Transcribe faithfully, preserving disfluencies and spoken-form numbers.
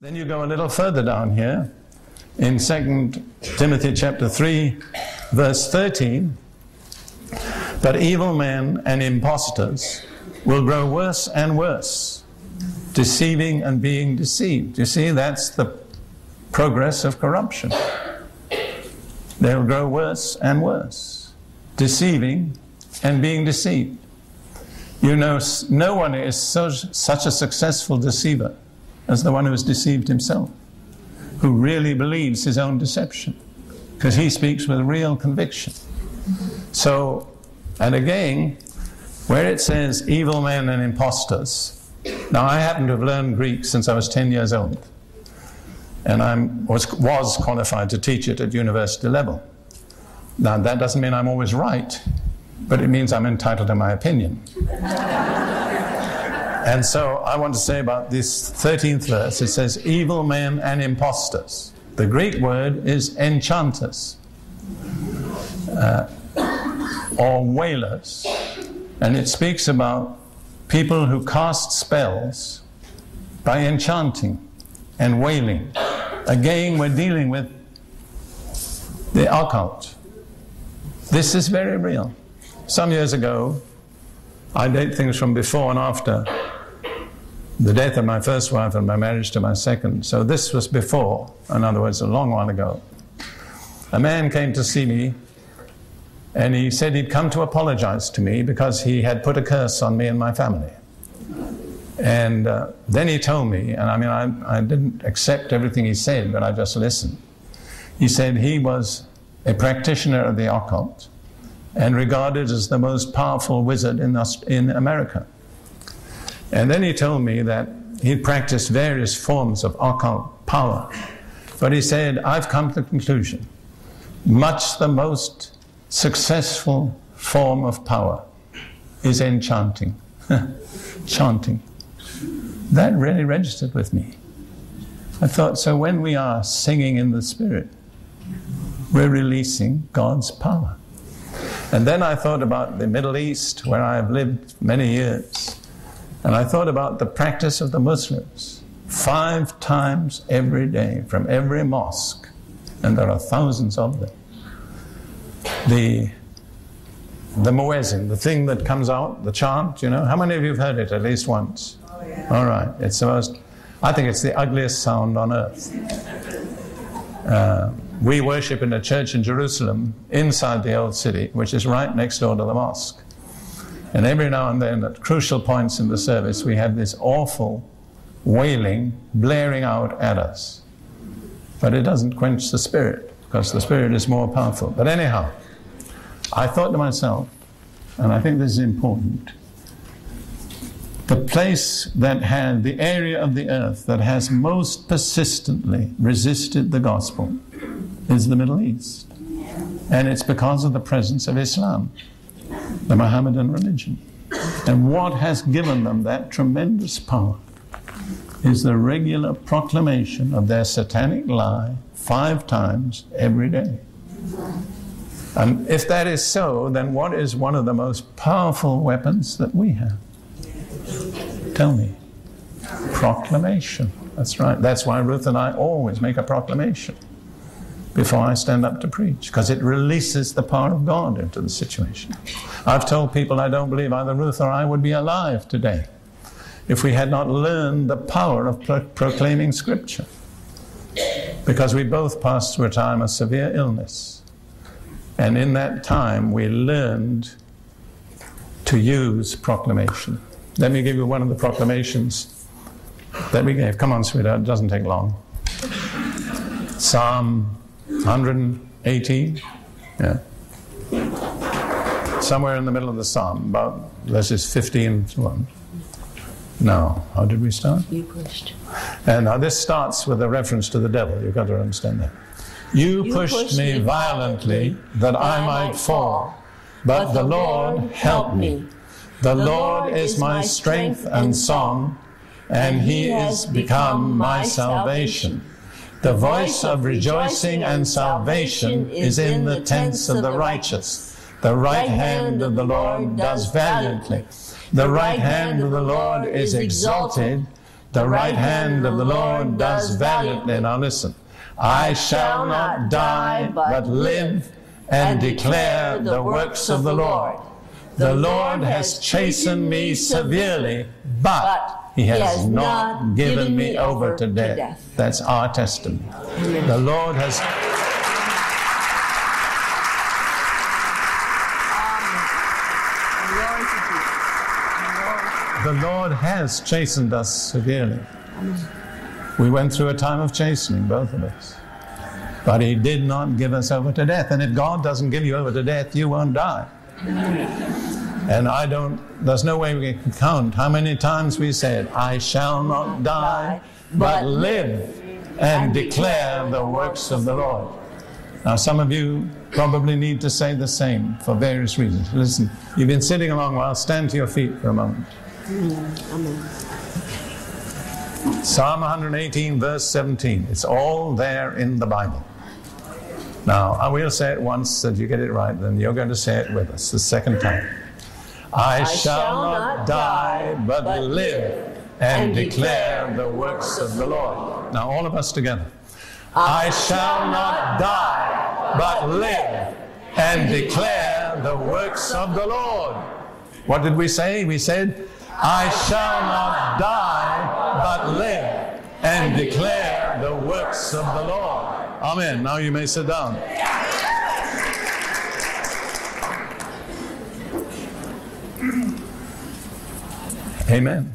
Then you go a little further down here in Second Timothy chapter three, verse thirteen. But evil men and impostors will grow worse and worse, deceiving and being deceived. You see, that's the progress of corruption. They'll grow worse and worse, deceiving and being deceived. You know, no one is so, such a successful deceiver as the one who has deceived himself, who really believes his own deception, because he speaks with real conviction. So, and again, where it says evil men and impostors, now I happen to have learned Greek since I was ten years old, and I was, was qualified to teach it at university level. Now that doesn't mean I'm always right, but it means I'm entitled to my opinion. And so I want to say about this thirteenth verse, it says evil men and impostors. The Greek word is enchanters, uh, or wailers. And it speaks about people who cast spells by enchanting and wailing. Again, we're dealing with the occult. This is very real. Some years ago, I date things from before and after the death of my first wife and my marriage to my second. So this was before, in other words, a long while ago. A man came to see me, and he said he'd come to apologize to me because he had put a curse on me and my family. And uh, then he told me, and I mean, I, I didn't accept everything he said, but I just listened. He said he was a practitioner of the occult and regarded as the most powerful wizard in, in America. And then he told me that he'd practiced various forms of occult power. But he said, I've come to the conclusion, much the most successful form of power is enchanting. Chanting. That really registered with me. I thought, so when we are singing in the Spirit, we're releasing God's power. And then I thought about the Middle East, where I have lived many years. And I thought about the practice of the Muslims, five times every day from every mosque, and there are thousands of them. The, the muezzin, the thing that comes out, the chant, you know, how many of you have heard it at least once? Oh, yeah. All right, it's the most, I think it's the ugliest sound on earth. Uh, we worship in a church in Jerusalem, inside the old city, which is right next door to the mosque. And every now and then, at crucial points in the service, we have this awful wailing blaring out at us. But it doesn't quench the Spirit, because the Spirit is more powerful. But anyhow, I thought to myself, and I think this is important, the place that had, the area of the earth that has most persistently resisted the gospel is the Middle East. And it's because of the presence of Islam, the Mohammedan religion. And what has given them that tremendous power is the regular proclamation of their satanic lie five times every day. And if that is so, then what is one of the most powerful weapons that we have? Tell me. Proclamation. That's right. That's why Ruth and I always make a proclamation before I stand up to preach, because it releases the power of God into the situation. I've told people I don't believe either Ruth or I would be alive today if we had not learned the power of pro- proclaiming Scripture, because we both passed through a time of severe illness, and in that time we learned to use proclamation. Let me give you one of the proclamations that we gave. Come on, sweetheart, it doesn't take long. Psalm one eighteen, yeah. Somewhere in the middle of the psalm, about verses fifteen to one. Now, how did we start? You pushed. And now this starts with a reference to the devil. You've got to understand that. You, you pushed, pushed me violently, violently that, that I might fall, but, but the Lord helped me. The, the Lord is my strength and song, and He is become my salvation. The voice of rejoicing and salvation is in the tents of the righteous. The right hand of the Lord does valiantly. The right hand of the Lord is exalted. The right hand of the Lord does valiantly. Now listen. I shall not die, but live and declare the works of the Lord. The Lord has chastened me severely, but He has not given me over to death. That's our testimony. The Lord has... The Lord has chastened us severely. We went through a time of chastening, both of us. But He did not give us over to death. And if God doesn't give you over to death, you won't die. And I don't, there's no way we can count how many times we said, I shall not die, but live and declare the works of the Lord. Now some of you probably need to say the same for various reasons. Listen, you've been sitting a long while, stand to your feet for a moment. Amen. Psalm one eighteen, verse seventeen. It's all there in the Bible. Now, I will say it once so that you get it right, then you're going to say it with us the second time. I, I shall, shall not die, but, but live and declare the works of the Lord. Now, all of us together. I, I shall not die, but live and declare the works of the Lord. What did we say? We said, I shall not die, but live and declare the works of the Lord. Amen. Now you may sit down. Amen.